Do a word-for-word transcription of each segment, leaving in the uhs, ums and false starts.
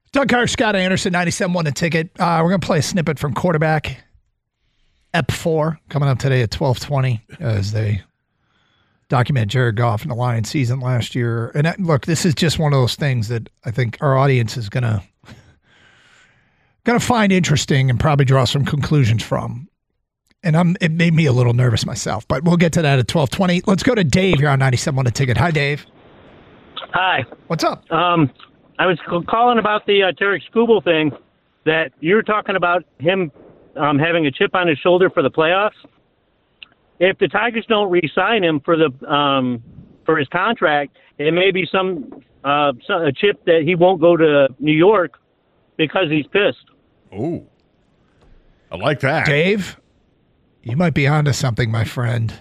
Doug Carr, Scott Anderson, ninety-seven one The Ticket. Uh, we're going to play a snippet from quarterback Ep four coming up today at twelve twenty as they document Jared Goff in the Lions season last year. And uh, look, this is just one of those things that I think our audience is going to going to find interesting and probably draw some conclusions from. And I'm it made me a little nervous myself, but we'll get to that at twelve twenty. Let's go to Dave here on ninety-seven one The Ticket. Hi, Dave. Hi. What's up? Um, I was calling about the uh, Tarek Skubal thing, that you were talking about him um, having a chip on his shoulder for the playoffs. If the Tigers don't re-sign him for the um, for his contract, it may be some, uh, some a chip that he won't go to New York because he's pissed. Oh, I like that, Dave. You might be onto something, my friend.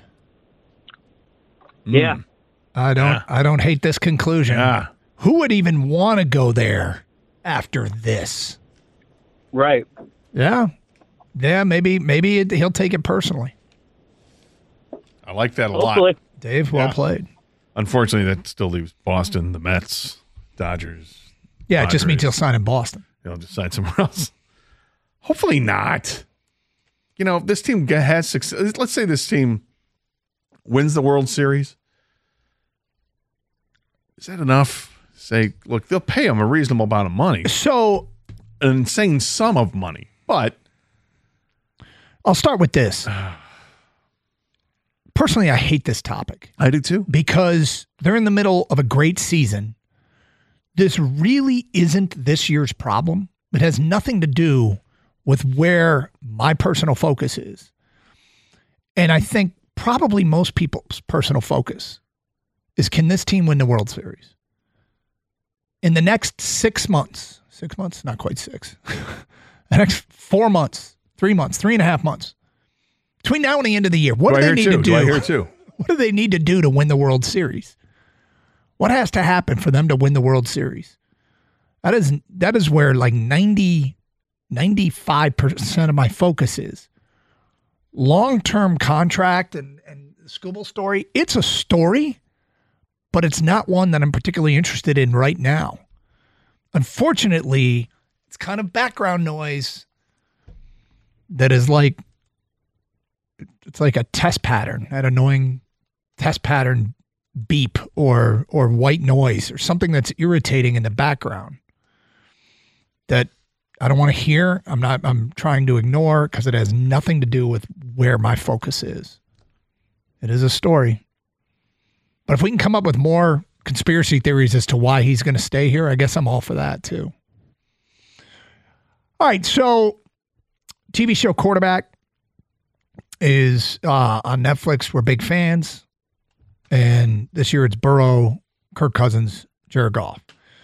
Yeah. Mm. I don't. Yeah. I don't hate this conclusion. Yeah. Who would even want to go there after this? Right. Yeah. Yeah, maybe maybe it, he'll take it personally. I like that a Hopefully. lot. Dave, well Yeah. played. Unfortunately, that still leaves Boston, the Mets, Dodgers. Yeah, it just means he'll Padres. sign in Boston. He'll decide somewhere else. Hopefully not. You know, if this team ge- has success. Let's say this team wins the World Series. Is that enough? Say, look, they'll pay him a reasonable amount of money, So an insane sum of money, but I'll start with this. Personally, I hate this topic I do too. because they're in the middle of a great season. This really isn't this year's problem. It has nothing to do with where my personal focus is. And I think probably most people's personal focus is, can this team win the World Series? In the next six months, six months, not quite six, the next four months, three months, three and a half months, between now and the end of the year, what do, I they hear need too? to do? Do I hear too? What do they need to do to win the World Series? What has to happen for them to win the World Series? That is that is where like ninety, ninety-five percent of my focus is. Long-term contract and, and the Skubal story, it's a story, but it's not one that I'm particularly interested in right now. Unfortunately, it's kind of background noise that is like, it's like a test pattern, that annoying test pattern beep or or white noise or something that's irritating in the background that I don't want to hear. I'm not, I'm trying to ignore because it has nothing to do with where my focus is. It is a story. But if we can come up with more conspiracy theories as to why he's going to stay here, I guess I'm all for that too. All right, so T V show Quarterback is uh, on Netflix. We're big fans. And this year it's Burrow, Kirk Cousins, Jared Goff.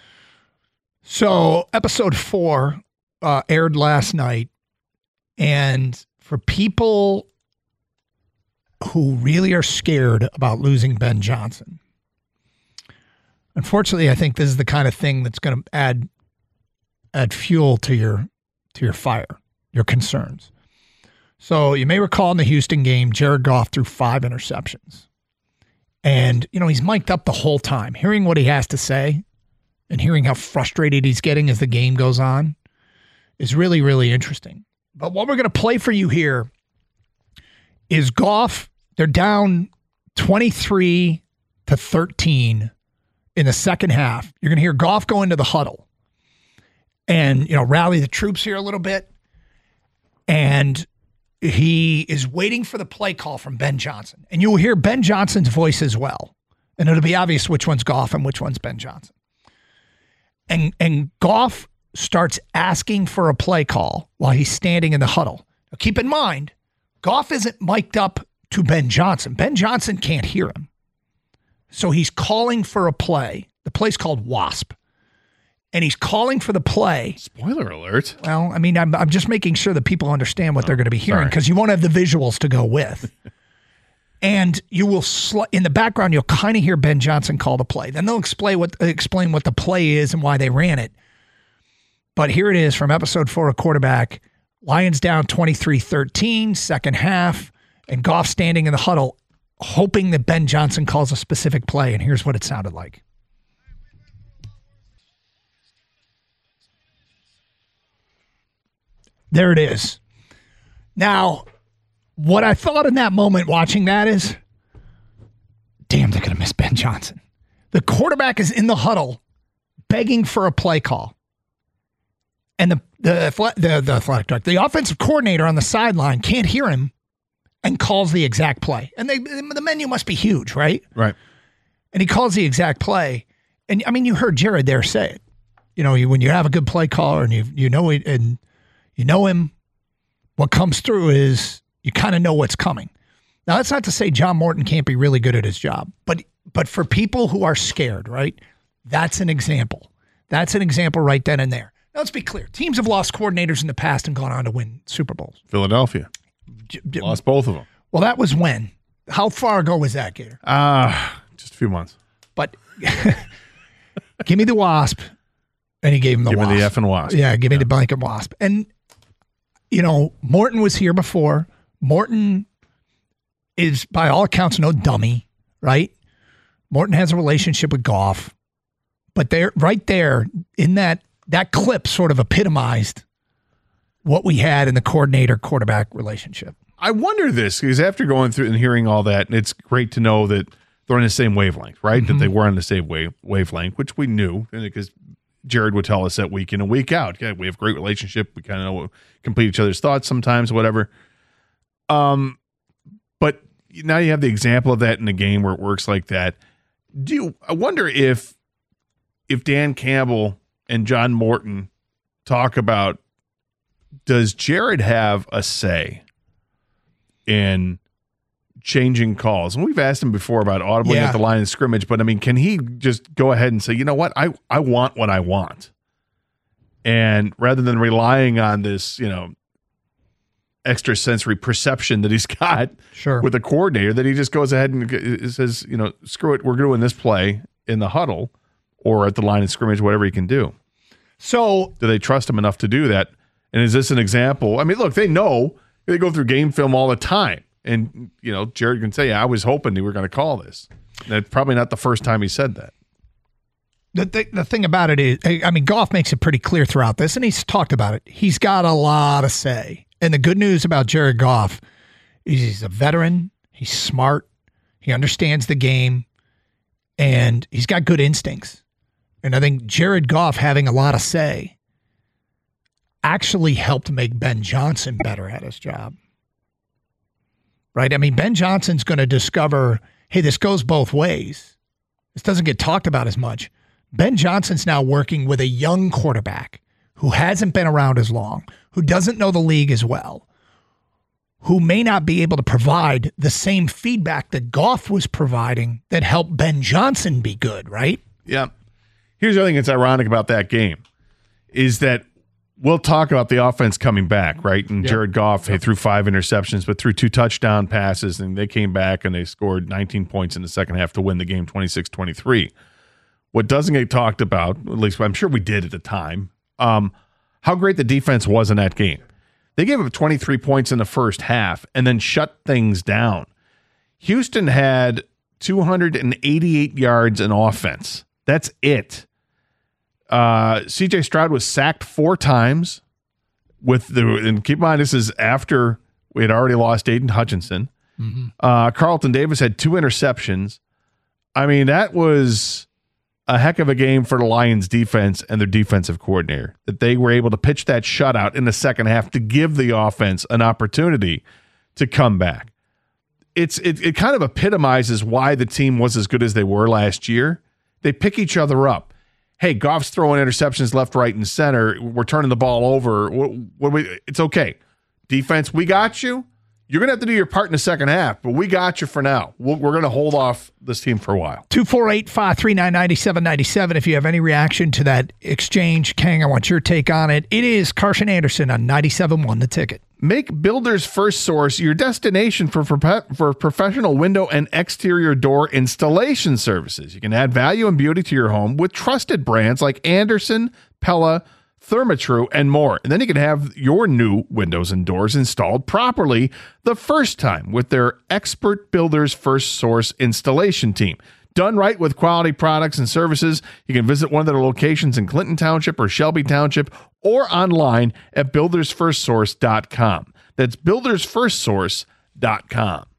So episode four uh, aired last night. And for people who really are scared about losing Ben Johnson, unfortunately, I think this is the kind of thing that's going to add add fuel to your to your fire, your concerns. So you may recall in the Houston game, Jared Goff threw five interceptions. And, you know, he's mic'd up the whole time. Hearing what he has to say and hearing how frustrated he's getting as the game goes on is really, really interesting. But what we're going to play for you here is Goff. They're down twenty-three to thirteen in the second half. You're going to hear Goff go into the huddle and, you know, rally the troops here a little bit. And he is waiting for the play call from Ben Johnson. And you will hear Ben Johnson's voice as well. And it'll be obvious which one's Goff and which one's Ben Johnson. And and Goff starts asking for a play call while he's standing in the huddle. Now keep in mind, Goff isn't mic'd up to Ben Johnson. Ben Johnson can't hear him. So he's calling for a play. The play's called WASP. And he's calling for the play. Spoiler alert. Well, I mean, I'm, I'm just making sure that people understand what Oh, they're going to be hearing because you won't have the visuals to go with. And you will, sl- in the background, you'll kind of hear Ben Johnson call the play. Then they'll explain what, explain what the play is and why they ran it. But here it is from episode four of Quarterback. Lions down twenty-three thirteen, second half, and Goff standing in the huddle, hoping that Ben Johnson calls a specific play. And here's what it sounded like. there it is. Now, what I thought in that moment watching that is, damn, they're going to miss Ben Johnson. The quarterback is in the huddle begging for a play call. And the the the, the athletic director, the offensive coordinator on the sideline can't hear him and calls the exact play. And they, the menu must be huge, right? Right. And he calls the exact play. And, I mean, you heard Jared there say it. You know, you, when you have a good play caller and you you know it, and you know him, what comes through is you kind of know what's coming. Now, that's not to say John Morton can't be really good at his job, but but for people who are scared, right, that's an example. That's an example right then and there. Now, let's be clear. Teams have lost coordinators in the past and gone on to win Super Bowls. Philadelphia. J- j- lost both of them. Well, that was when? How far ago was that, Gator? Uh, just a few months. But give me the Wasp. And he gave him the give Wasp. Give me the F and Wasp. Yeah, give me yeah. the blanket Wasp. And, you know, Morton was here before. Morton is, by all accounts, no dummy, right? Morton has a relationship with Goff. But there, right there, in that that clip sort of epitomized what we had in the coordinator-quarterback relationship. I wonder this, because after going through and hearing all that, and it's great to know that they're on the same wavelength, right? Mm-hmm. That they were on the same wave, wavelength, which we knew, because Jared would tell us that week in and week out. Yeah, we have a great relationship. We kind of know, complete each other's thoughts sometimes, whatever. Um, but now you have the example of that in a game where it works like that. Do you, I wonder if if Dan Campbell and John Morton talk about, does Jared have a say in changing calls? And we've asked him before about audibling yeah. at the line of scrimmage, but I mean, can he just go ahead and say, you know what, I, I want what I want. And rather than relying on this, you know, extrasensory perception that he's got sure. with a coordinator, that he just goes ahead and says, you know, screw it, we're doing this play in the huddle or at the line of scrimmage, whatever he can do. So do they trust him enough to do that? And is this an example? I mean, look, they know, they go through game film all the time. And, you know, Jared can say, I was hoping they were going to call this. That's probably not the first time he said that. The, the the thing about it is, I mean, Goff makes it pretty clear throughout this, and he's talked about it. He's got a lot to say. And the good news about Jared Goff is he's a veteran, he's smart, he understands the game, and he's got good instincts. And I think Jared Goff having a lot to say actually helped make Ben Johnson better at his job. Right? I mean, Ben Johnson's going to discover, hey, this goes both ways. This doesn't get talked about as much. Ben Johnson's now working with a young quarterback who hasn't been around as long, who doesn't know the league as well, who may not be able to provide the same feedback that Goff was providing that helped Ben Johnson be good, right? Yeah. Here's the other thing that's ironic about that game is that we'll talk about the offense coming back, right? And yep. Jared Goff yep. threw five interceptions, but threw two touchdown passes, and they came back and they scored nineteen points in the second half to win the game twenty-six twenty-three. What doesn't get talked about, at least I'm sure we did at the time, um, how great the defense was in that game. They gave up twenty-three points in the first half and then shut things down. Houston had two hundred eighty-eight yards in offense. That's it. Uh, C J Stroud was sacked four times with the, and keep in mind, this is after we had already lost Aiden Hutchinson. Mm-hmm. Uh, Carlton Davis had two interceptions. I mean, that was a heck of a game for the Lions defense and their defensive coordinator, that they were able to pitch that shutout in the second half to give the offense an opportunity to come back. It's, it, it kind of epitomizes why the team was as good as they were last year. They pick each other up. Hey, Goff's throwing interceptions left, right, and center. We're turning the ball over. What, what we, it's okay. Defense, we got you. You're going to have to do your part in the second half, but we got you for now. We're, we're going to hold off this team for a while. two four eight, five three nine, nine seven nine seven. If you have any reaction to that exchange, Kang, I want your take on it. It is Carson Anderson on ninety-seven point one The Ticket. Make Builders First Source your destination for, for, for professional window and exterior door installation services. You can add value and beauty to your home with trusted brands like Anderson, Pella, Therma-Tru, and more. And then you can have your new windows and doors installed properly the first time with their expert Builders First Source installation team. Done right with quality products and services, you can visit one of their locations in Clinton Township or Shelby Township or online at builders first source dot com. That's builders first source dot com.